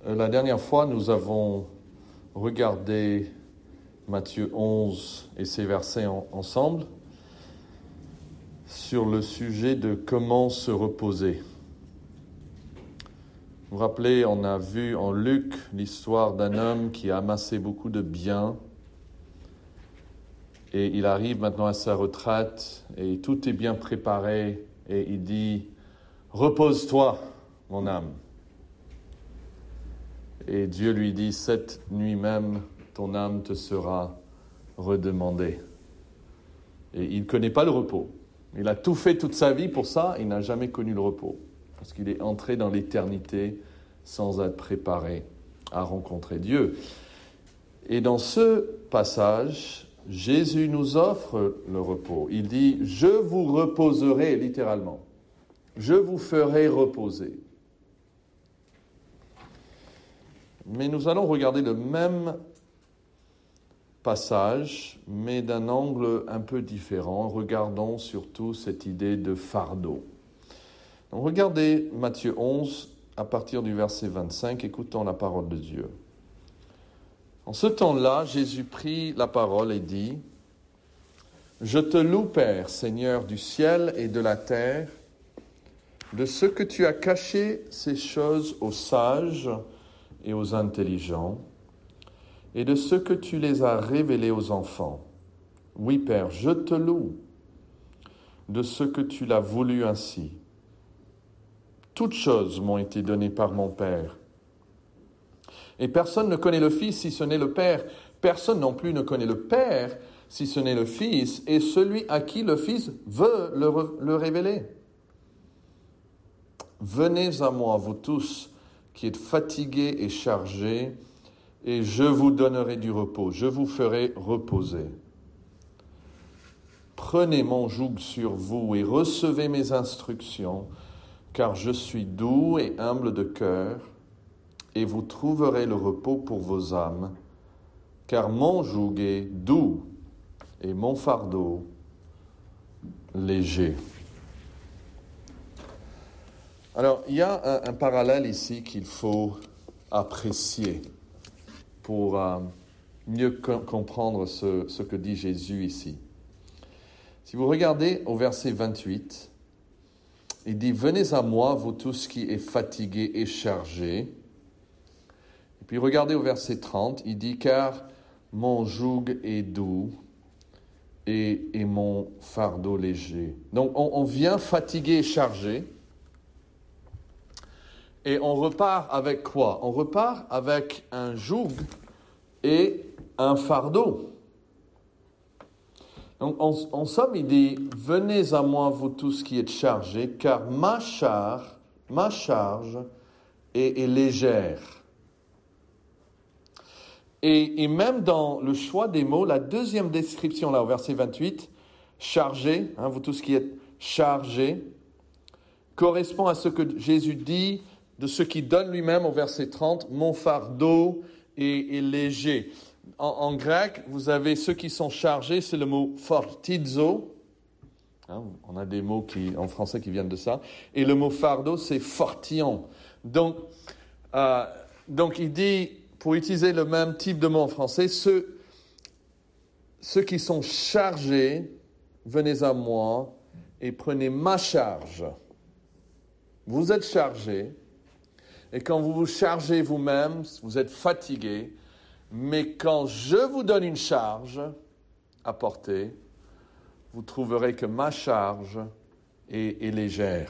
La dernière fois, nous avons regardé Matthieu 11 et ses versets ensemble sur le sujet de comment se reposer. Vous vous rappelez, on a vu en Luc l'histoire d'un homme qui a amassé beaucoup de biens et il arrive maintenant à sa retraite et tout est bien préparé et il dit « Repose-toi, mon âme ». Et Dieu lui dit, cette nuit même, ton âme te sera redemandée. Et il ne connaît pas le repos. Il a tout fait toute sa vie pour ça, il n'a jamais connu le repos. Parce qu'il est entré dans l'éternité sans être préparé à rencontrer Dieu. Et dans ce passage, Jésus nous offre le repos. Il dit, je vous reposerai, littéralement. Je vous ferai reposer. Mais nous allons regarder le même passage, mais d'un angle un peu différent. Regardons surtout cette idée de fardeau. Donc regardez Matthieu 11, à partir du verset 25, écoutons la parole de Dieu. En ce temps-là, Jésus prit la parole et dit, « Je te loue, Père, Seigneur du ciel et de la terre, de ce que tu as caché ces choses aux sages et aux intelligents, et de ce que tu les as révélés aux enfants. Oui, Père, je te loue de ce que tu l'as voulu ainsi. Toutes choses m'ont été données par mon Père. Et personne ne connaît le Fils si ce n'est le Père. Personne non plus ne connaît le Père si ce n'est le Fils, et celui à qui le Fils veut le révéler. Venez à moi, vous tous, qui êtes fatigués et chargés, et je vous donnerai du repos, je vous ferai reposer. Prenez mon joug sur vous et recevez mes instructions, car je suis doux et humble de cœur, et vous trouverez le repos pour vos âmes, car mon joug est doux et mon fardeau léger. Alors, il y a un parallèle ici qu'il faut apprécier pour mieux comprendre ce que dit Jésus ici. Si vous regardez au verset 28, il dit « Venez à moi, vous tous qui êtes fatigués et chargés ». Et puis regardez au verset 30, il dit « Car mon joug est doux et mon fardeau léger ». Donc, on vient fatigué et chargé. Et on repart avec quoi? On repart avec un joug et un fardeau. Donc, en somme, il dit, venez à moi, vous tous qui êtes chargés, car ma charge est légère. Et même dans le choix des mots, la deuxième description, là, au verset 28, chargé, vous tous qui êtes chargés, correspond à ce que Jésus dit de ce qu'il donne lui-même au verset 30, « Mon fardeau est léger ». En grec, vous avez ceux qui sont chargés, c'est le mot « fortizo ». On a des mots en français qui viennent de ça. Et le mot « fardeau », c'est « fortion ». Donc, il dit, pour utiliser le même type de mot en français, ceux qui sont chargés, venez à moi et prenez ma charge. Vous êtes chargés. Et quand vous vous chargez vous-même, vous êtes fatigué. Mais quand je vous donne une charge à porter, vous trouverez que ma charge est légère.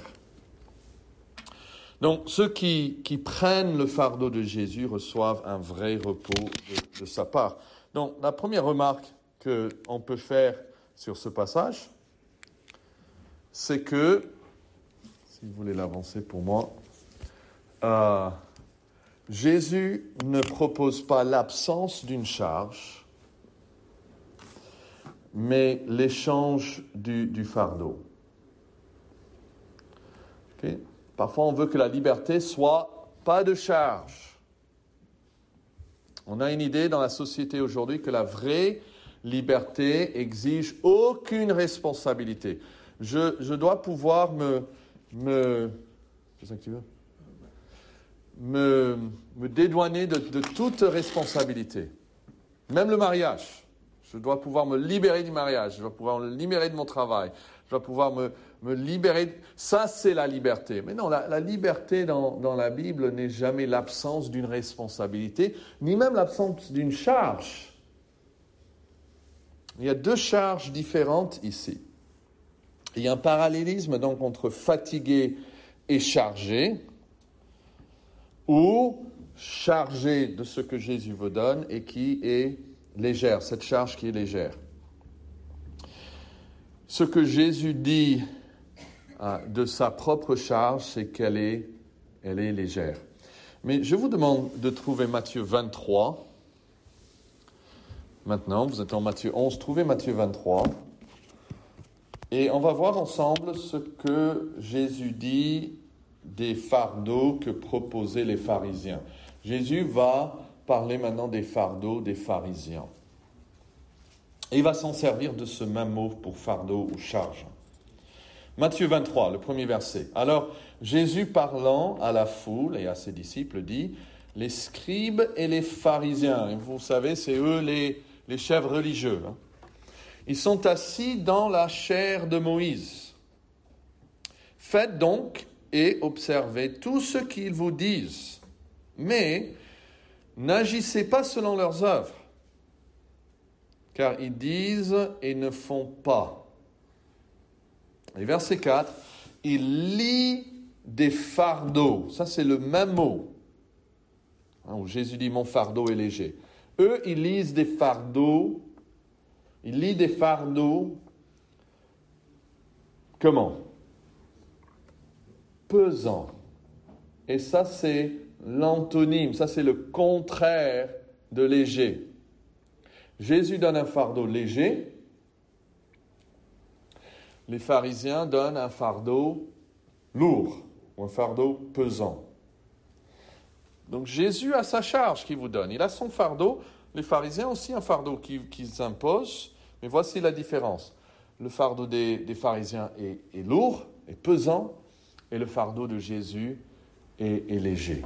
Donc, ceux qui prennent le fardeau de Jésus reçoivent un vrai repos de sa part. Donc, la première remarque qu'on peut faire sur ce passage, c'est que, si vous voulez l'avancer pour moi, Jésus ne propose pas l'absence d'une charge, mais l'échange du fardeau. Okay? Parfois, on veut que la liberté soit pas de charge. On a une idée dans la société aujourd'hui que la vraie liberté exige aucune responsabilité. Je dois pouvoir me me dédouaner de toute responsabilité. Même le mariage. Je dois pouvoir me libérer du mariage. Je dois pouvoir me libérer de mon travail. Je dois pouvoir me libérer. Ça, c'est la liberté. Mais non, la liberté dans la Bible n'est jamais l'absence d'une responsabilité, ni même l'absence d'une charge. Il y a deux charges différentes ici. Il y a un parallélisme donc entre fatigué et chargé, ou chargé de ce que Jésus vous donne et qui est légère, cette charge qui est légère. Ce que Jésus dit de sa propre charge, c'est qu'elle est légère. Mais je vous demande de trouver Matthieu 23. Maintenant, vous êtes en Matthieu 11, trouvez Matthieu 23. Et on va voir ensemble ce que Jésus dit des fardeaux que proposaient les pharisiens. Jésus va parler maintenant des fardeaux des pharisiens. Et il va s'en servir de ce même mot pour fardeau ou charge. Matthieu 23, le premier verset. Alors, Jésus parlant à la foule et à ses disciples dit, « Les scribes et les pharisiens, et vous savez, c'est eux les chefs religieux, hein. Ils sont assis dans la chaire de Moïse. Faites donc et observez tout ce qu'ils vous disent, mais n'agissez pas selon leurs œuvres, car ils disent et ne font pas. » Et verset 4, « Ils lient des fardeaux. » Ça, c'est le même mot, hein, où Jésus dit « Mon fardeau est léger. » Eux, ils lisent des fardeaux. Ils lient des fardeaux. Comment? Pesant. Et ça, c'est l'antonyme. Ça, c'est le contraire de léger. Jésus donne un fardeau léger. Les pharisiens donnent un fardeau lourd ou un fardeau pesant. Donc Jésus a sa charge qu'il vous donne. Il a son fardeau. Les pharisiens ont aussi un fardeau qu'ils imposent. Mais voici la différence. Le fardeau des pharisiens est lourd, est pesant, et le fardeau de Jésus est léger.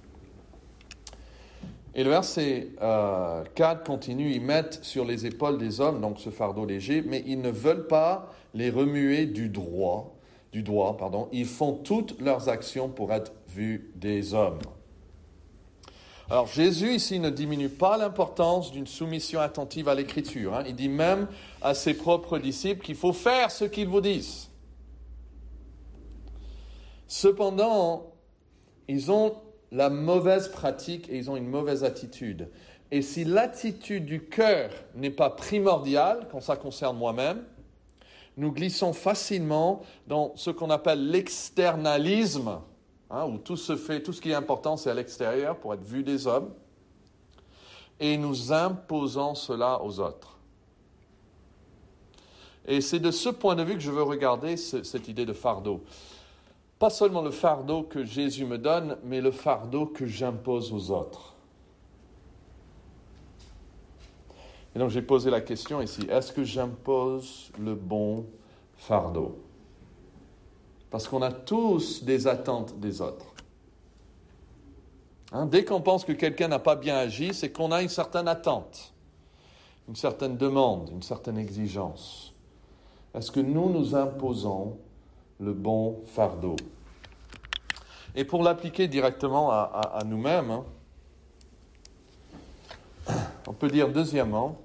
Et le verset 4 continue, ils mettent sur les épaules des hommes, donc ce fardeau léger, mais ils ne veulent pas les remuer du doigt. Ils font toutes leurs actions pour être vus des hommes. Alors Jésus ici ne diminue pas l'importance d'une soumission attentive à l'Écriture, hein. Il dit même à ses propres disciples qu'il faut faire ce qu'ils vous disent. Cependant, ils ont la mauvaise pratique et ils ont une mauvaise attitude. Et si l'attitude du cœur n'est pas primordiale, quand ça concerne moi-même, nous glissons facilement dans ce qu'on appelle l'externalisme, hein, où tout ce qui est important, c'est à l'extérieur pour être vu des hommes, et nous imposons cela aux autres. Et c'est de ce point de vue que je veux regarder cette idée de fardeau. Pas seulement le fardeau que Jésus me donne, mais le fardeau que j'impose aux autres. Et donc j'ai posé la question ici, est-ce que j'impose le bon fardeau? Parce qu'on a tous des attentes des autres. Hein, dès qu'on pense que quelqu'un n'a pas bien agi, c'est qu'on a une certaine attente, une certaine demande, une certaine exigence. Est-ce que nous imposons le bon fardeau? Et pour l'appliquer directement à nous-mêmes, hein, on peut dire deuxièmement,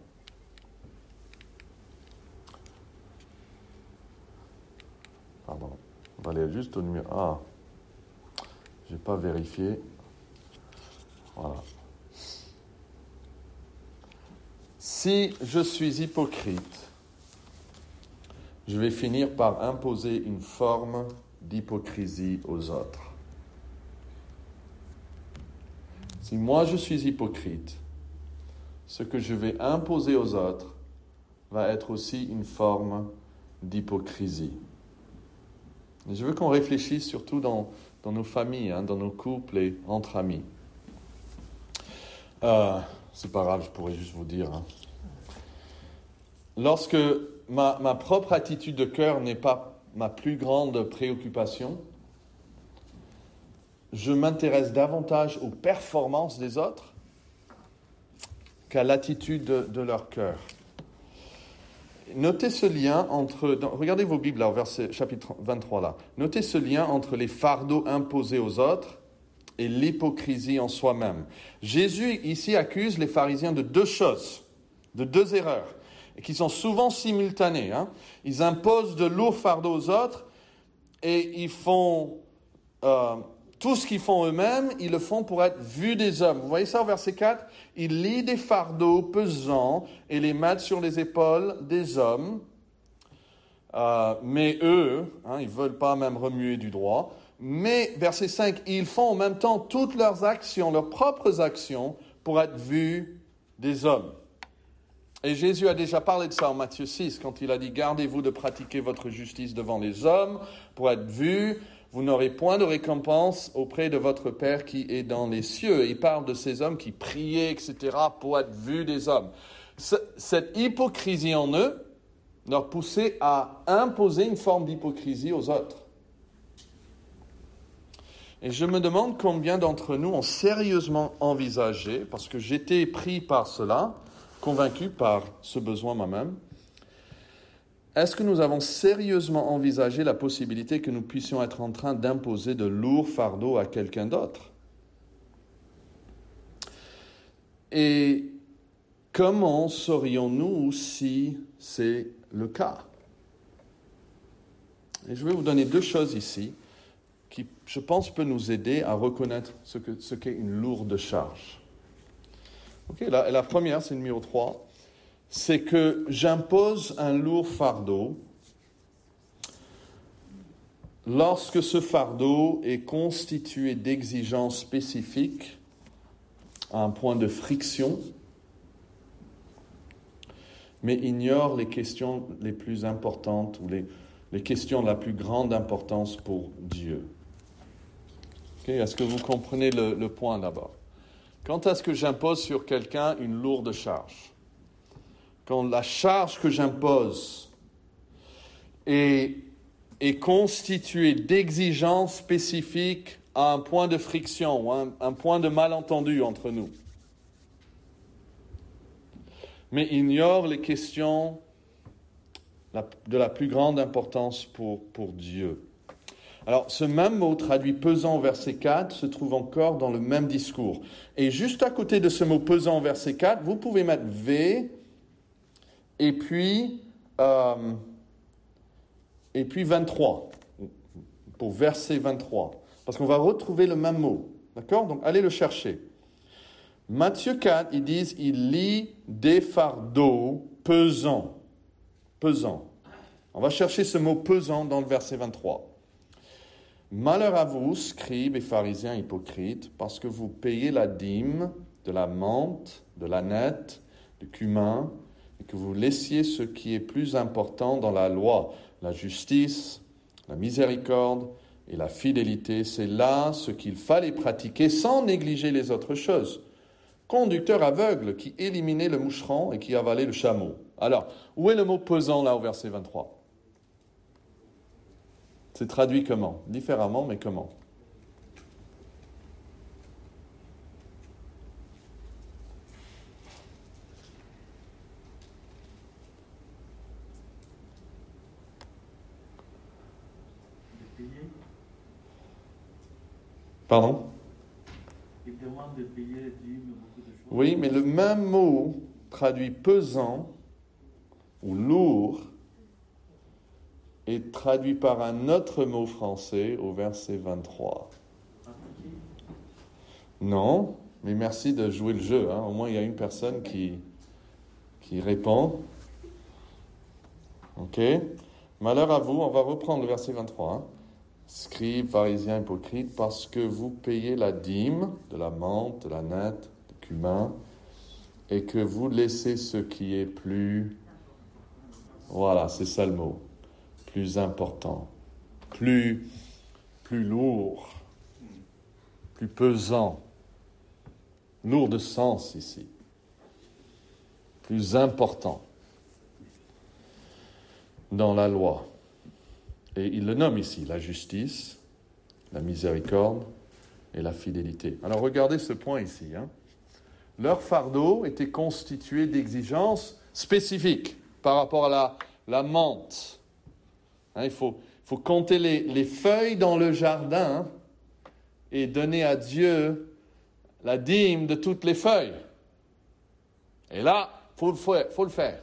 pardon, on va aller juste au numéro... Ah, je n'ai pas vérifié. Voilà. Si je suis hypocrite, je vais finir par imposer une forme d'hypocrisie aux autres. Si moi je suis hypocrite, ce que je vais imposer aux autres va être aussi une forme d'hypocrisie. Et je veux qu'on réfléchisse surtout dans nos familles, hein, dans nos couples et entre amis. C'est pas grave, je pourrais juste vous dire. Hein. Lorsque ma propre attitude de cœur n'est pas ma plus grande préoccupation, je m'intéresse davantage aux performances des autres qu'à l'attitude de leur cœur. Notez ce lien regardez vos Bibles là, au verset chapitre 23 là. Notez ce lien entre les fardeaux imposés aux autres et l'hypocrisie en soi-même. Jésus ici accuse les pharisiens de deux choses, de deux erreurs, et qui sont souvent simultanées. Ils imposent de lourds fardeaux aux autres et ils font tout ce qu'ils font eux-mêmes, ils le font pour être vus des hommes. Vous voyez ça au verset 4 ? Ils lient des fardeaux pesants et les mettent sur les épaules des hommes. Mais eux, ils ne veulent pas même remuer du droit. Mais, verset 5, ils font en même temps toutes leurs actions, leurs propres actions, pour être vus des hommes. Et Jésus a déjà parlé de ça en Matthieu 6, quand il a dit « Gardez-vous de pratiquer votre justice devant les hommes, pour être vus. Vous n'aurez point de récompense auprès de votre Père qui est dans les cieux. » Et il parle de ces hommes qui priaient, etc., pour être vus des hommes. Cette hypocrisie en eux leur poussait à imposer une forme d'hypocrisie aux autres. Et je me demande combien d'entre nous ont sérieusement envisagé, parce que j'étais pris par cela, convaincu par ce besoin moi-même, est-ce que nous avons sérieusement envisagé la possibilité que nous puissions être en train d'imposer de lourds fardeaux à quelqu'un d'autre ? Et comment saurions-nous si c'est le cas ? Et je vais vous donner deux choses ici qui, je pense, peut nous aider à reconnaître ce qu'est une lourde charge. La première, c'est le numéro 3. C'est que j'impose un lourd fardeau lorsque ce fardeau est constitué d'exigences spécifiques à un point de friction, mais ignore les questions les plus importantes ou les questions de la plus grande importance pour Dieu. Est-ce que vous comprenez le point d'abord ? Quand est-ce que j'impose sur quelqu'un une lourde charge ? Quand la charge que j'impose est constituée d'exigences spécifiques à un point de friction ou un point de malentendu entre nous, mais ignore les questions de la plus grande importance pour Dieu. Alors, ce même mot traduit pesant au verset 4 se trouve encore dans le même discours. Et juste à côté de ce mot pesant au verset 4, vous pouvez mettre V et puis 23, pour verset 23. Parce qu'on va retrouver le même mot. D'accord ? Donc, allez le chercher. Matthieu 4, ils disent, il lie des fardeaux pesants. Pesant. On va chercher ce mot pesant dans le verset 23. Malheur à vous, scribes et pharisiens hypocrites, parce que vous payez la dîme de la menthe, de l'âneth, du cumin, et que vous laissiez ce qui est plus important dans la loi, la justice, la miséricorde et la fidélité. C'est là ce qu'il fallait pratiquer sans négliger les autres choses. Conducteur aveugle qui éliminait le moucheron et qui avalait le chameau. Alors, où est le mot pesant là au verset 23 ? C'est traduit comment ? Différemment, mais comment ? Pardon ? Il demande de payer les dîmes, beaucoup de choses. Oui, mais le même mot traduit pesant ou lourd est traduit par un autre mot français au verset 23. Non, mais merci de jouer le jeu. Au moins, il y a une personne qui répond. Ok. Malheur à vous, on va reprendre le verset 23. Scribes, pharisiens, hypocrites, parce que vous payez la dîme de la menthe, de l'âneth, du cumin, et que vous laissez ce qui est plus... Voilà, c'est ça le mot. Plus important, plus lourd, plus pesant, lourd de sens ici, plus important dans la loi. Et il le nomme ici, la justice, la miséricorde et la fidélité. Alors regardez ce point ici. Leur fardeau était constitué d'exigences spécifiques par rapport à la menthe. Il faut compter les feuilles dans le jardin et donner à Dieu la dîme de toutes les feuilles. Et là, faut le faire.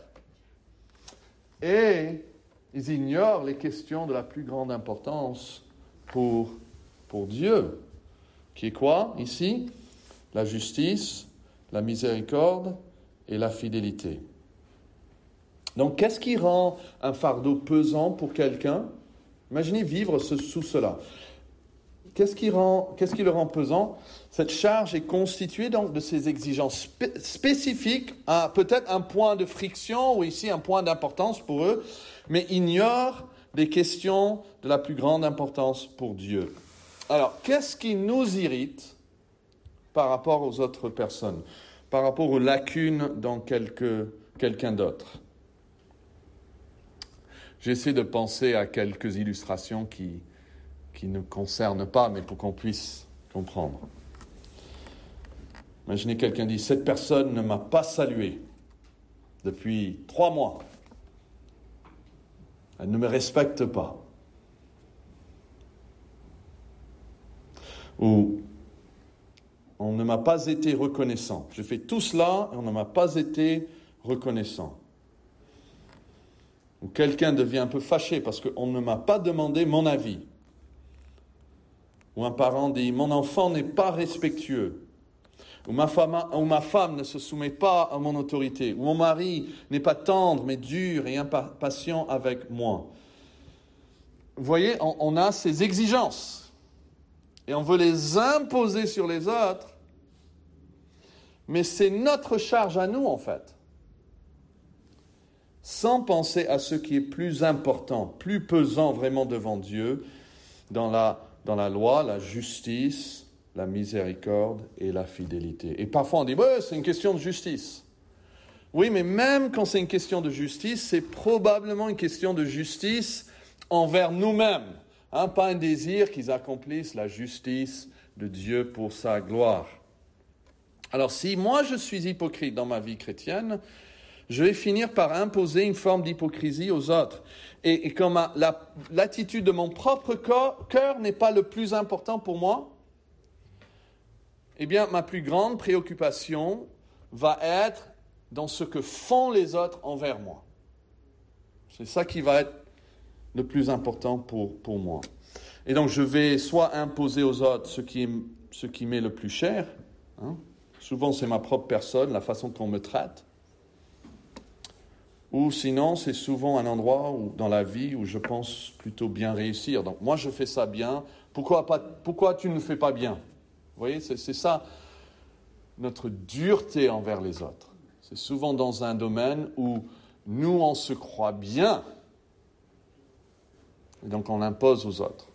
Et ils ignorent les questions de la plus grande importance pour Dieu. Qui est quoi, ici? La justice, la miséricorde et la fidélité. Donc, qu'est-ce qui rend un fardeau pesant pour quelqu'un? Imaginez vivre sous cela. Qu'est-ce qui le rend pesant? Cette charge est constituée donc de ces exigences spécifiques, à peut-être un point de friction ou ici un point d'importance pour eux, mais ignore les questions de la plus grande importance pour Dieu. Alors, qu'est-ce qui nous irrite par rapport aux autres personnes, par rapport aux lacunes dans quelqu'un d'autre? J'essaie de penser à quelques illustrations qui ne concernent pas, mais pour qu'on puisse comprendre. Imaginez quelqu'un dit « Cette personne ne m'a pas salué depuis 3 mois. Elle ne me respecte pas. » Ou « On ne m'a pas été reconnaissant. J'ai fait tout cela et on ne m'a pas été reconnaissant. » Ou quelqu'un devient un peu fâché parce qu'on ne m'a pas demandé mon avis. Ou un parent dit « Mon enfant n'est pas respectueux. » Ou ma femme ne se soumet pas à mon autorité. Ou mon mari n'est pas tendre, mais dur et impatient avec moi. Vous voyez, on a ces exigences. Et on veut les imposer sur les autres. Mais c'est notre charge à nous, en fait. Sans penser à ce qui est plus important, plus pesant vraiment devant Dieu, dans la loi, la justice, la miséricorde et la fidélité. Et parfois on dit, ouais, c'est une question de justice. Oui, mais même quand c'est une question de justice, c'est probablement une question de justice envers nous-mêmes. Pas un désir qu'ils accomplissent la justice de Dieu pour sa gloire. Alors si moi je suis hypocrite dans ma vie chrétienne, je vais finir par imposer une forme d'hypocrisie aux autres. Et comme l'attitude de mon propre cœur n'est pas le plus important pour moi, eh bien, ma plus grande préoccupation va être dans ce que font les autres envers moi. C'est ça qui va être le plus important pour moi. Et donc, je vais soit imposer aux autres ce qui m'est le plus cher. Souvent, c'est ma propre personne, la façon qu'on me traite. Ou sinon, c'est souvent un endroit dans la vie où je pense plutôt bien réussir. Donc, moi, je fais ça bien. Pourquoi tu ne le fais pas bien? Vous voyez, c'est ça, notre dureté envers les autres. C'est souvent dans un domaine où nous, on se croit bien. Et donc, on l'impose aux autres.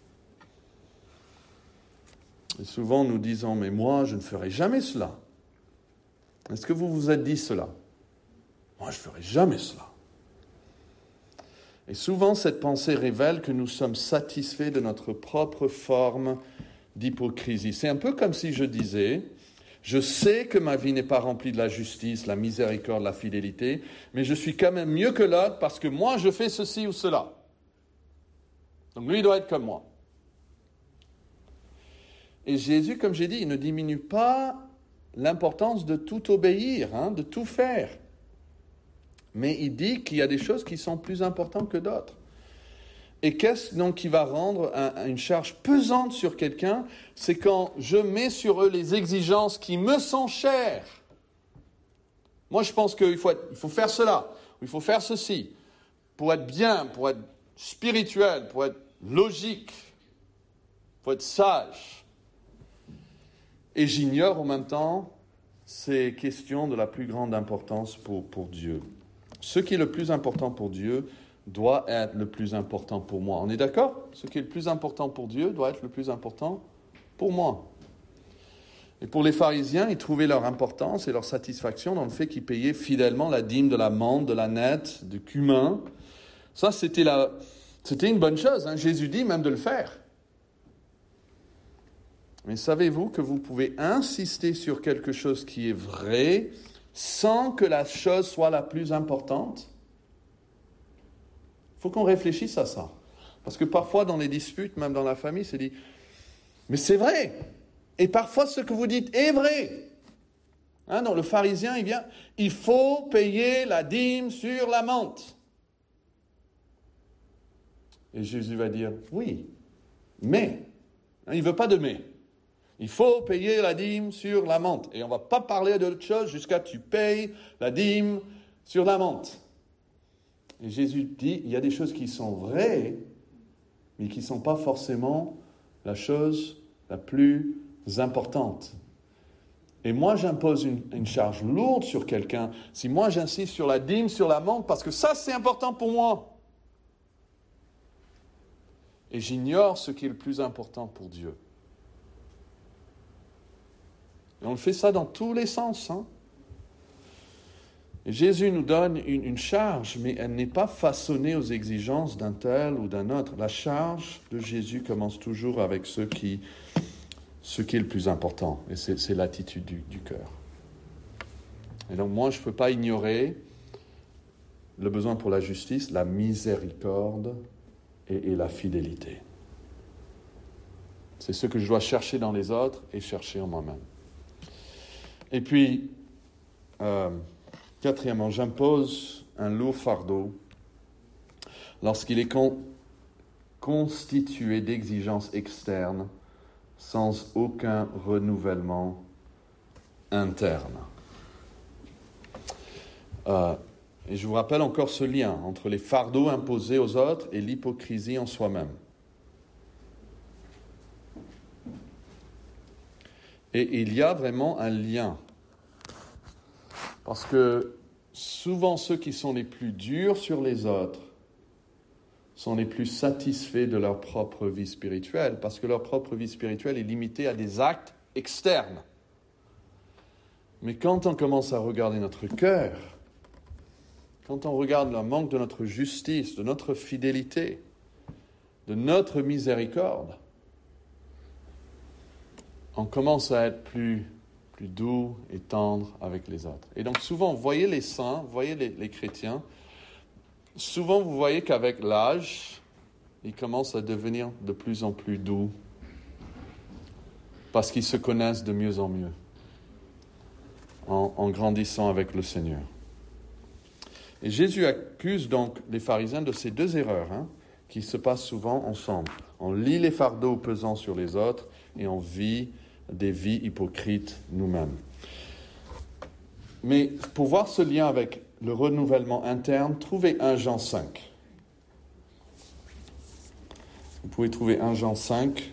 Et souvent, nous disons, mais moi, je ne ferai jamais cela. Est-ce que vous vous êtes dit cela? Moi, je ne ferai jamais cela. Et souvent, cette pensée révèle que nous sommes satisfaits de notre propre forme d'hypocrisie. C'est un peu comme si je disais, je sais que ma vie n'est pas remplie de la justice, la miséricorde, la fidélité, mais je suis quand même mieux que l'autre parce que moi, je fais ceci ou cela. Donc lui, il doit être comme moi. Et Jésus, comme j'ai dit, il ne diminue pas l'importance de tout obéir, de tout faire. Mais il dit qu'il y a des choses qui sont plus importantes que d'autres. Et qu'est-ce donc qui va rendre une charge pesante sur quelqu'un? C'est quand je mets sur eux les exigences qui me sont chères. Moi, je pense qu'il faut faire cela, ou il faut faire ceci, pour être bien, pour être spirituel, pour être logique, pour être sage. Et j'ignore en même temps ces questions de la plus grande importance pour Dieu. Ce qui est le plus important pour Dieu doit être le plus important pour moi. On est d'accord? Ce qui est le plus important pour Dieu doit être le plus important pour moi. Et pour les pharisiens, ils trouvaient leur importance et leur satisfaction dans le fait qu'ils payaient fidèlement la dîme de la menthe, de la nette, du cumin. Ça, c'était une bonne chose. Jésus dit même de le faire. Mais savez-vous que vous pouvez insister sur quelque chose qui est vrai sans que la chose soit la plus importante? Il faut qu'on réfléchisse à ça. Parce que parfois dans les disputes, même dans la famille, c'est dit « Mais c'est vrai !» Et parfois ce que vous dites est vrai. Non, le pharisien, il vient « Il faut payer la dîme sur la menthe. » Et Jésus va dire « Oui, mais. » Il ne veut pas de « mais ». Il faut payer la dîme sur la menthe. Et on ne va pas parler d'autre chose jusqu'à ce que tu payes la dîme sur la menthe. Et Jésus dit, il y a des choses qui sont vraies, mais qui ne sont pas forcément la chose la plus importante. Et moi, j'impose une charge lourde sur quelqu'un. Si moi, j'insiste sur la dîme sur la menthe, parce que ça, c'est important pour moi. Et j'ignore ce qui est le plus important pour Dieu. Et on fait ça dans tous les sens. Et Jésus nous donne une charge, mais elle n'est pas façonnée aux exigences d'un tel ou d'un autre. La charge de Jésus commence toujours avec ce qui est le plus important. Et c'est l'attitude du cœur. Et donc moi, je ne peux pas ignorer le besoin pour la justice, la miséricorde et la fidélité. C'est ce que je dois chercher dans les autres et chercher en moi-même. Et puis, quatrièmement, j'impose un lourd fardeau lorsqu'il est constitué d'exigences externes sans aucun renouvellement interne. Et je vous rappelle encore ce lien entre les fardeaux imposés aux autres et l'hypocrisie en soi-même. Et il y a vraiment un lien. Parce que souvent ceux qui sont les plus durs sur les autres sont les plus satisfaits de leur propre vie spirituelle, parce que leur propre vie spirituelle est limitée à des actes externes. Mais quand on commence à regarder notre cœur, quand on regarde le manque de notre justice, de notre fidélité, de notre miséricorde, on commence à être plus doux et tendre avec les autres. Et donc souvent, vous voyez les saints, vous voyez les chrétiens, souvent vous voyez qu'avec l'âge, ils commencent à devenir de plus en plus doux parce qu'ils se connaissent de mieux en mieux en grandissant avec le Seigneur. Et Jésus accuse donc les pharisiens de ces deux erreurs qui se passent souvent ensemble. On lit les fardeaux pesant sur les autres et on vit des vies hypocrites nous-mêmes. Mais pour voir ce lien avec le renouvellement interne, trouvez 1 Jean 5. Vous pouvez trouver 1 Jean 5.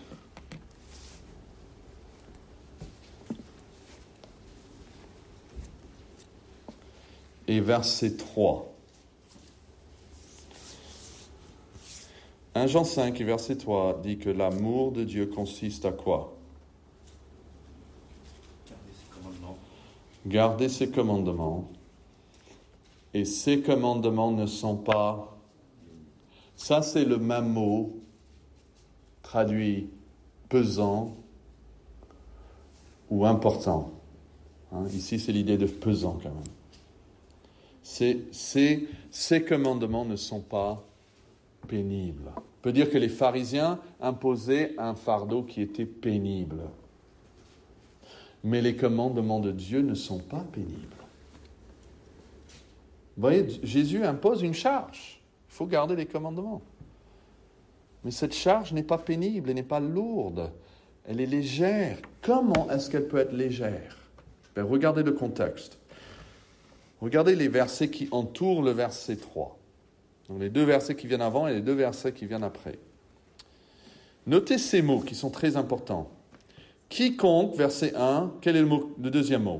Et verset 3. 1 Jean 5 et verset 3 dit que l'amour de Dieu consiste à quoi? Garder ses commandements. Et ces commandements ne sont pas... Ça, c'est le même mot traduit pesant ou important. Ici, c'est l'idée de pesant quand même. Ces commandements ne sont pas pénibles. On peut dire que les pharisiens imposaient un fardeau qui était pénible. Mais les commandements de Dieu ne sont pas pénibles. Vous voyez, Jésus impose une charge. Il faut garder les commandements. Mais cette charge n'est pas pénible, elle n'est pas lourde. Elle est légère. Comment est-ce qu'elle peut être légère? Regardez le contexte. Regardez les versets qui entourent le verset 3. Donc les deux versets qui viennent avant et les deux versets qui viennent après. Notez ces mots qui sont très importants. Quiconque, verset 1, quel est le deuxième mot?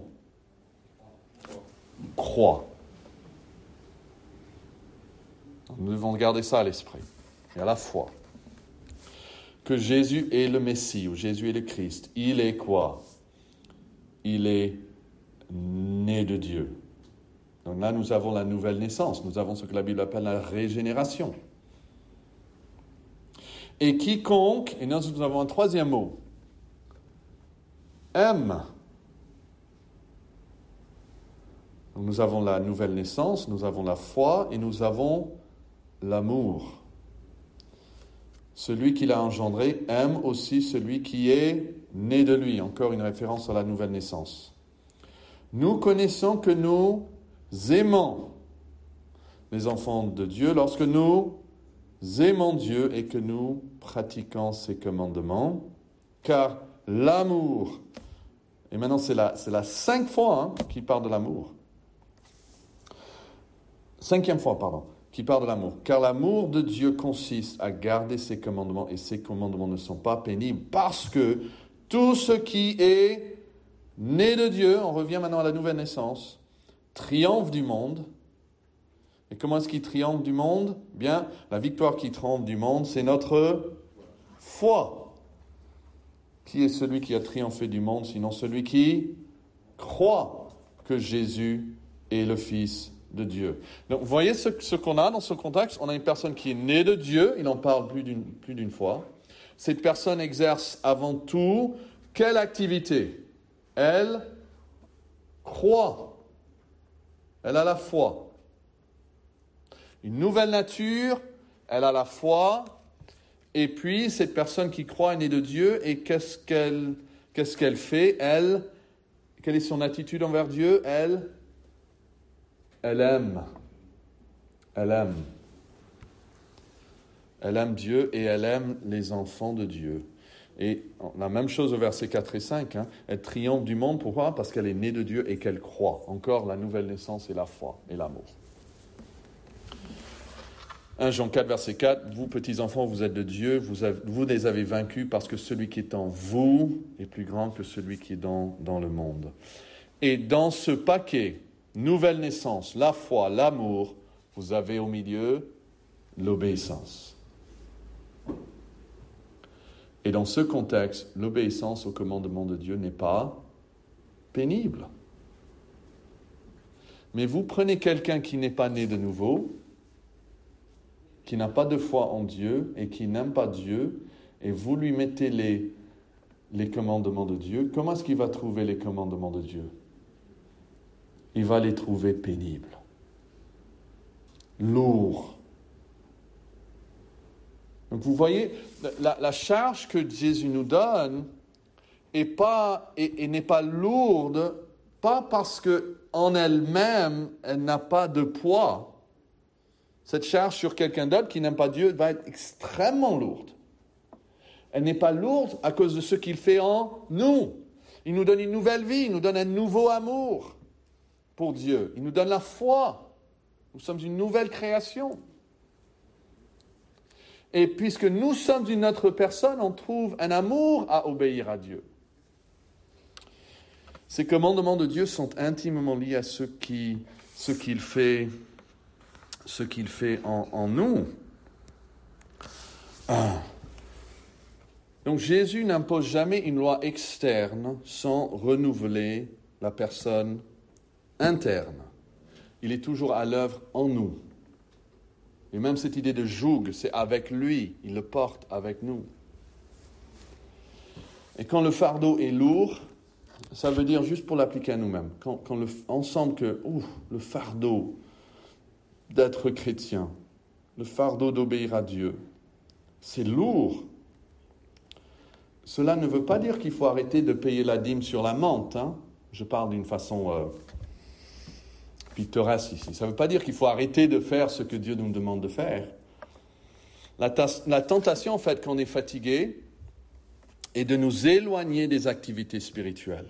Croit. Nous devons garder ça à l'esprit et à la foi. Que Jésus est le Messie, ou Jésus est le Christ. Il est quoi? Il est né de Dieu. Donc là, nous avons la nouvelle naissance. Nous avons ce que la Bible appelle la régénération. Et quiconque, et nous avons un troisième mot. aime. Donc, nous avons la nouvelle naissance, nous avons la foi et nous avons l'amour. Celui qui l'a engendré aime aussi celui qui est né de lui. Encore une référence à la nouvelle naissance. Nous connaissons que nous aimons les enfants de Dieu lorsque nous aimons Dieu et que nous pratiquons ses commandements. Car l'amour, et maintenant c'est la 5 fois qui parle de l'amour. 5e fois, qui parle de l'amour. Car l'amour de Dieu consiste à garder ses commandements et ses commandements ne sont pas pénibles parce que tout ce qui est né de Dieu, on revient maintenant à la nouvelle naissance, triomphe du monde. Et comment est-ce qu'il triomphe du monde? Bien, la victoire qui triomphe du monde, c'est notre foi. Qui est celui qui a triomphé du monde, sinon celui qui croit que Jésus est le Fils de Dieu. Donc, vous voyez ce qu'on a dans ce contexte? On a une personne qui est née de Dieu, il en parle plus d'une fois. Cette personne exerce avant tout quelle activité? Elle croit. Elle a la foi. Une nouvelle nature, elle a la foi. Et puis, cette personne qui croit est née de Dieu. Et qu'est-ce qu'elle fait? Quelle est son attitude envers Dieu? Elle aime. Elle aime. Elle aime Dieu et elle aime les enfants de Dieu. Et la même chose au verset 4 et 5. Elle triomphe du monde. Pourquoi? Parce qu'elle est née de Dieu et qu'elle croit. Encore la nouvelle naissance et la foi et l'amour. 1 Jean 4, verset 4. Vous, petits enfants, vous êtes de Dieu. Vous les avez vaincus parce que celui qui est en vous est plus grand que celui qui est dans le monde. Et dans ce paquet, nouvelle naissance, la foi, l'amour, vous avez au milieu l'obéissance. Et dans ce contexte, l'obéissance au commandement de Dieu n'est pas pénible. Mais vous prenez quelqu'un qui n'est pas né de nouveau, qui n'a pas de foi en Dieu et qui n'aime pas Dieu, et vous lui mettez les commandements de Dieu, comment est-ce qu'il va trouver les commandements de Dieu? Il va les trouver pénibles, lourds. Donc vous voyez, la charge que Jésus nous donne n'est pas lourde, pas parce qu'en elle-même, elle n'a pas de poids. Cette charge sur quelqu'un d'autre qui n'aime pas Dieu va être extrêmement lourde. Elle n'est pas lourde à cause de ce qu'il fait en nous. Il nous donne une nouvelle vie, il nous donne un nouveau amour pour Dieu. Il nous donne la foi. Nous sommes une nouvelle création. Et puisque nous sommes une autre personne, on trouve un amour à obéir à Dieu. Ces commandements de Dieu sont intimement liés à ce qu'il fait en nous. Donc Jésus n'impose jamais une loi externe sans renouveler la personne interne. Il est toujours à l'œuvre en nous. Et même cette idée de joug, c'est avec lui, il le porte avec nous. Et quand le fardeau est lourd, ça veut dire juste pour l'appliquer à nous-mêmes. Quand on sent que le fardeau d'être chrétien, le fardeau d'obéir à Dieu, c'est lourd. Cela ne veut pas dire qu'il faut arrêter de payer la dîme sur la menthe. Je parle d'une façon pittoresque ici. Ça ne veut pas dire qu'il faut arrêter de faire ce que Dieu nous demande de faire. La tentation, en fait, quand on est fatigué, est de nous éloigner des activités spirituelles.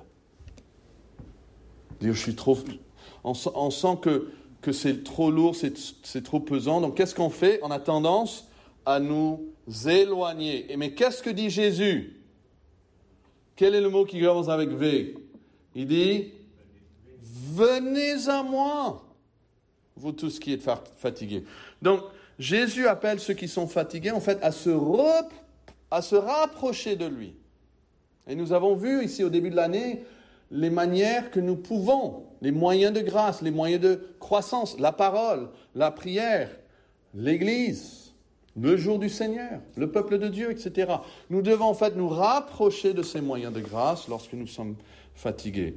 Dire, on sent que c'est trop lourd, c'est trop pesant. Donc, qu'est-ce qu'on fait? On a tendance à nous éloigner. Mais qu'est-ce que dit Jésus? Quel est le mot qui commence avec V? Il dit, venez à moi, vous tous qui êtes fatigués. Donc, Jésus appelle ceux qui sont fatigués, en fait, à se rapprocher de lui. Et nous avons vu ici au début de l'année les manières que nous pouvons, les moyens de grâce, les moyens de croissance, la parole, la prière, l'Église. le jour du Seigneur, le peuple de Dieu, etc. Nous devons en fait nous rapprocher de ces moyens de grâce lorsque nous sommes fatigués.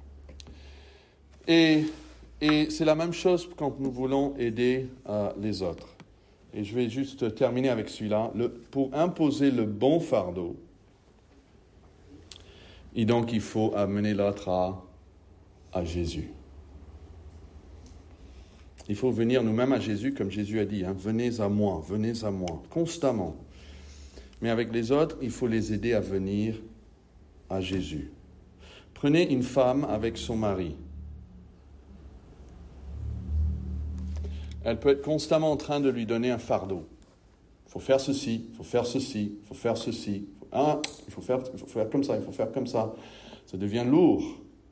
Et c'est la même chose quand nous voulons aider les autres. Et je vais juste terminer avec celui-là. Pour imposer le bon fardeau, et donc il faut amener l'autre à Jésus. Il faut venir nous-mêmes à Jésus, comme Jésus a dit, venez à moi, constamment. Mais avec les autres, il faut les aider à venir à Jésus. Prenez une femme avec son mari. Elle peut être constamment en train de lui donner un fardeau. Il faut faire ceci, il faut faire ceci, il faut faire ceci. Il faut faire comme ça, il faut faire comme ça. Ça devient lourd.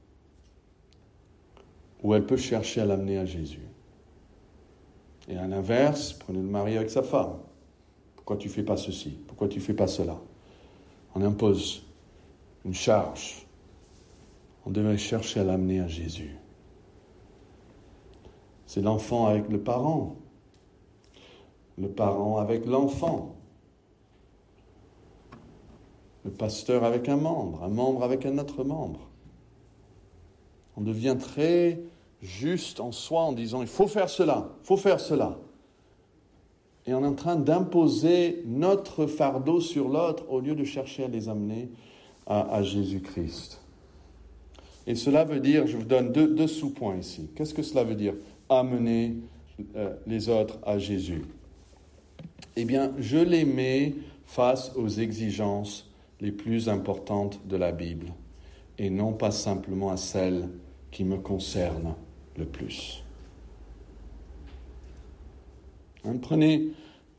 Ou elle peut chercher à l'amener à Jésus. Et à l'inverse, prenez le mari avec sa femme. Pourquoi tu ne fais pas ceci? Pourquoi tu ne fais pas cela? On impose une charge. On devrait chercher à l'amener à Jésus. C'est l'enfant avec le parent avec l'enfant, le pasteur avec un membre avec un autre membre. On devient très juste en soi en disant « il faut faire cela, il faut faire cela ». Et on est en train d'imposer notre fardeau sur l'autre au lieu de chercher à les amener à Jésus-Christ. Et cela veut dire, je vous donne deux sous-points ici. Qu'est-ce que cela veut dire? Amener les autres à Jésus. Eh bien, je les mets face aux exigences les plus importantes de la Bible et non pas simplement à celles qui me concernent le plus. Prenez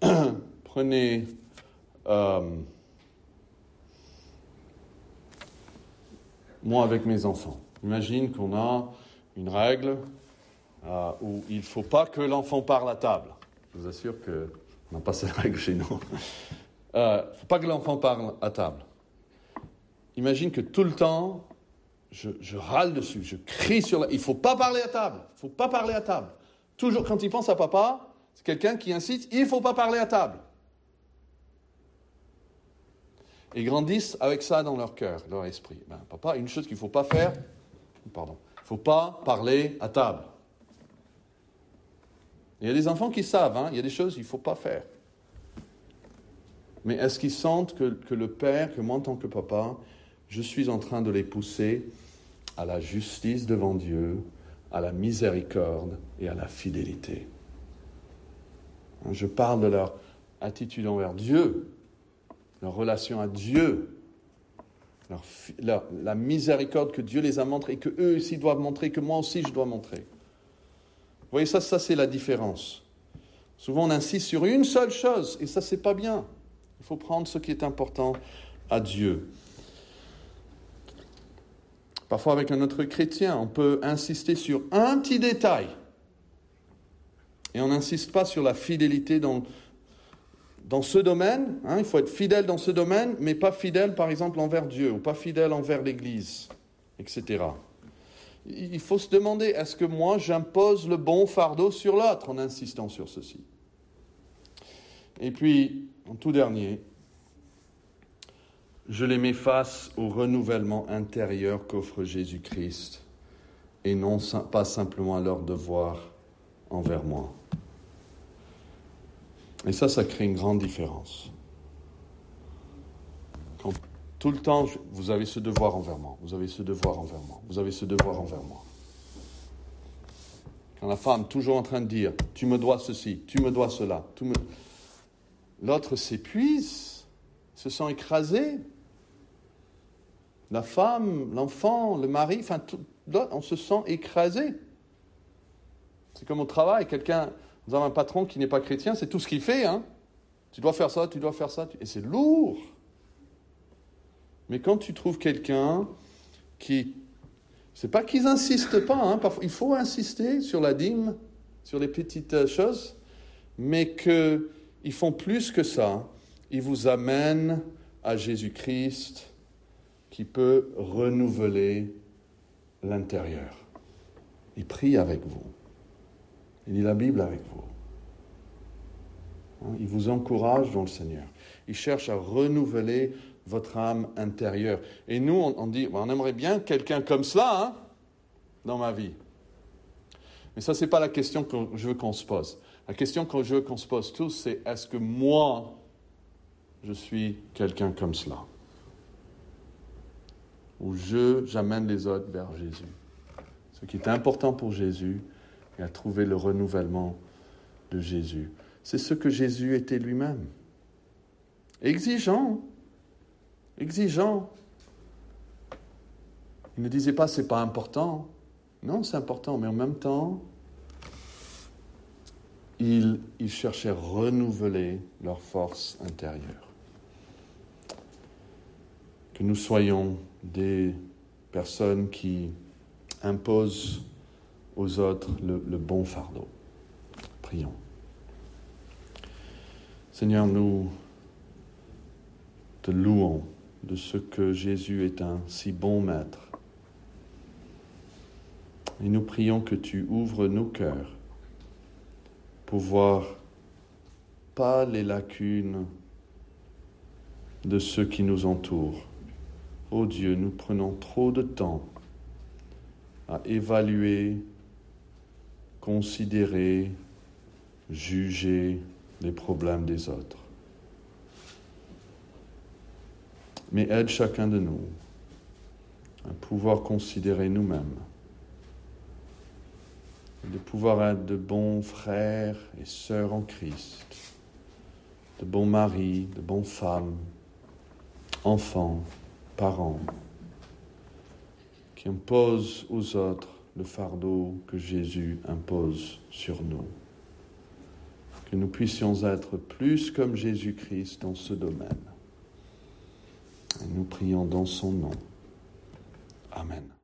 moi avec mes enfants. Imagine qu'on a une règle où il ne faut pas que l'enfant parle à table. Je vous assure qu'on n'a pas cette règle chez nous. Il ne faut pas que l'enfant parle à table. Imagine que tout le temps, je râle dessus, je crie sur il ne faut pas parler à table, il ne faut pas parler à table. Toujours quand il pense à papa, c'est quelqu'un qui insiste, il ne faut pas parler à table. Ils grandissent avec ça dans leur cœur, leur esprit. Papa, une chose qu'il ne faut pas faire, il ne faut pas parler à table. Il y a des enfants qui savent, il y a des choses qu'il ne faut pas faire. Mais est-ce qu'ils sentent que le père, que moi en tant que papa, je suis en train de les pousser à la justice devant Dieu, à la miséricorde et à la fidélité? Je parle de leur attitude envers Dieu, leur relation à Dieu, la miséricorde que Dieu les a montrée, que eux aussi doivent montrer, que moi aussi je dois montrer. Vous voyez, ça c'est la différence. Souvent on insiste sur une seule chose, et ça c'est pas bien. Il faut prendre ce qui est important à Dieu. Parfois avec un autre chrétien, on peut insister sur un petit détail, et on n'insiste pas sur la fidélité dans ce domaine. Il faut être fidèle dans ce domaine, mais pas fidèle par exemple envers Dieu, ou pas fidèle envers l'Église, etc. Il faut se demander, est-ce que moi j'impose le bon fardeau sur l'autre en insistant sur ceci? Et puis, en tout dernier, je les mets face au renouvellement intérieur qu'offre Jésus-Christ et non pas simplement à leur devoir envers moi. Et ça crée une grande différence. Quand tout le temps, vous avez ce devoir envers moi, vous avez ce devoir envers moi, vous avez ce devoir envers moi. Quand la femme toujours en train de dire « tu me dois ceci, tu me dois cela », l'autre s'épuise, se sent écrasé. La femme, l'enfant, le mari, on se sent écrasé. C'est comme au travail, nous avons un patron qui n'est pas chrétien, c'est tout ce qu'il fait. Tu dois faire ça, et c'est lourd. Mais quand tu trouves quelqu'un qui... C'est pas qu'ils n'insistent pas, parfois, il faut insister sur la dîme, sur les petites choses, mais qu'ils font plus que ça. Ils vous amènent à Jésus-Christ qui peut renouveler l'intérieur. Il prie avec vous. Il lit la Bible avec vous. Il vous encourage dans le Seigneur. Il cherche à renouveler votre âme intérieure. Et nous, on dit, on aimerait bien quelqu'un comme cela dans ma vie. Mais ça, ce n'est pas la question que je veux qu'on se pose. La question que je veux qu'on se pose tous, c'est est-ce que moi, je suis quelqu'un comme cela? Où j'amène les autres vers Jésus. Ce qui est important pour Jésus est à trouver le renouvellement de Jésus. C'est ce que Jésus était lui-même. Exigeant. Exigeant. Il ne disait pas c'est pas important. Non, c'est important, mais en même temps, il cherchait à renouveler leur force intérieure. Que nous soyons des personnes qui imposent aux autres le bon fardeau. Prions. Seigneur, nous te louons de ce que Jésus est un si bon maître. Et nous prions que tu ouvres nos cœurs pour voir pas les lacunes de ceux qui nous entourent. Oh Dieu, nous prenons trop de temps à évaluer, considérer, juger les problèmes des autres. Mais aide chacun de nous à pouvoir considérer nous-mêmes, de pouvoir être de bons frères et sœurs en Christ, de bons maris, de bonnes femmes, enfants, parents, qui imposent aux autres le fardeau que Jésus impose sur nous. Que nous puissions être plus comme Jésus-Christ dans ce domaine. Et nous prions dans son nom. Amen.